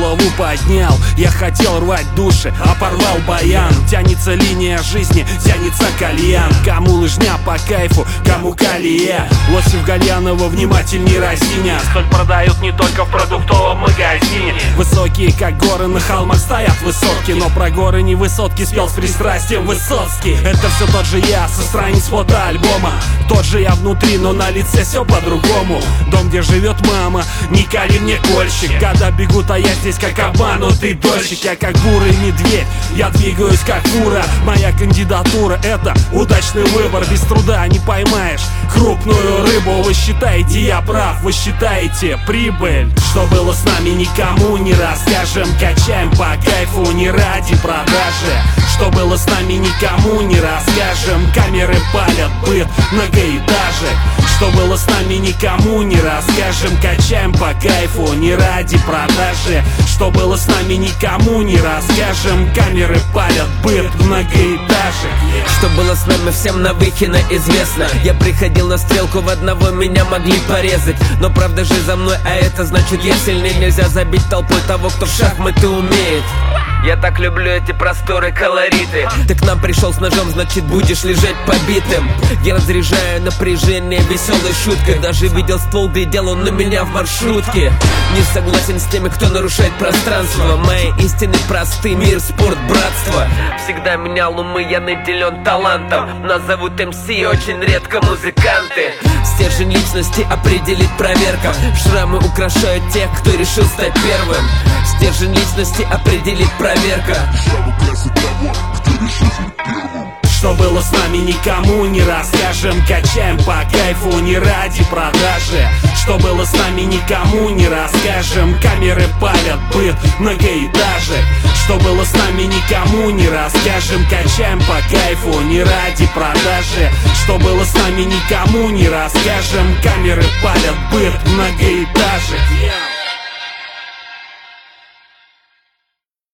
голову поднял. Я хотел рвать души, а порвал баян. Тянется линия жизни, тянется кальян. Кому лыжня по кайфу, кому колея. Лосев Гальянова, внимательней разиня. Соль продают не только в продуктовом магазине. Высокие, как горы, на холмах стоят высотки. Но про горы не высотки спел с пристрастием Высоцкий. Это все тот же я, со страниц фотоальбома. Тот же я внутри, но на лице все по-другому. Дом, где живет мама, не кали мне кольщик. Года бегут, а я здесь как обманутый дольщик. Я как бурый медведь, я двигаюсь как фура. Моя кандидатура — это удачный выбор. Без труда не поймаешь крупную рыбу. Вы считаете, я прав, вы считаете прибыль. Что было с нами, никому не расскажем. Качаем по кайфу, не ради продажи. Что было с нами, никому не расскажем. Камеры палят быт многоэтажек. Что было с нами, никому не расскажем. Качаем по кайфу, не ради продажи. Что было с нами, никому не расскажем. Камеры палят быт многоэтажек. Что было с нами, всем навыкино известно. Я приходил на стрелку, в одного меня могли порезать. Но правда же за мной, а это значит я сильнее. Нельзя забить толпой того, кто в шахматы умеет. Я так люблю эти просторы, колориты. Ты к нам пришел с ножом, значит будешь лежать побитым. Я разряжаю напряжение веселой шуткой. Даже видел ствол, глядел он на меня в маршрутке. Не согласен с теми, кто нарушает пространство. Мои истины просты, мир, спорт, братство. Всегда менял умы, я наделен талантом. Нас зовут МС, очень редко музыканты. Стержень личности определит проверка. Шрамы украшают тех, кто решил стать первым. Стержень личности определит проверка. Что было с нами, никому не расскажем. Качаем по кайфу, не ради продажи. Что было с нами, никому не расскажем. Камеры палят быт многоэтажек. Что было с нами, никому не расскажем. Качаем по кайфу, не ради продажи. Что было с нами, никому не расскажем. Камеры палят быт многоэтажек.